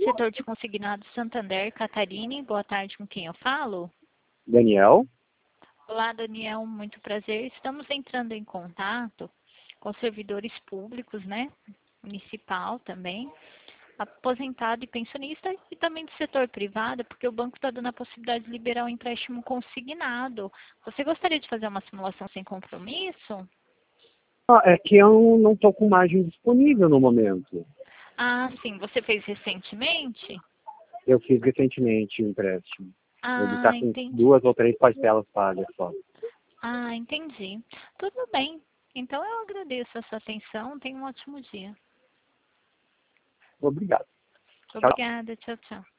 setor de consignado Santander, Catarine. Boa tarde, com quem eu falo? Daniel? Olá, Daniel, muito prazer. Estamos entrando em contato com servidores públicos, né? Municipal também, aposentado e pensionista, e também do setor privado, porque o banco está dando a possibilidade de liberar um empréstimo consignado. Você gostaria de fazer uma simulação sem compromisso? É que eu não estou com margem disponível no momento. Ah, sim. Você fez recentemente? Eu fiz recentemente um empréstimo. Ele Ah, está com entendi. 2 ou 3 parcelas pagas só. Ah, entendi. Tudo bem. Então eu agradeço a sua atenção. Tenha um ótimo dia. Obrigado. Tchau. Obrigada. Tchau, tchau.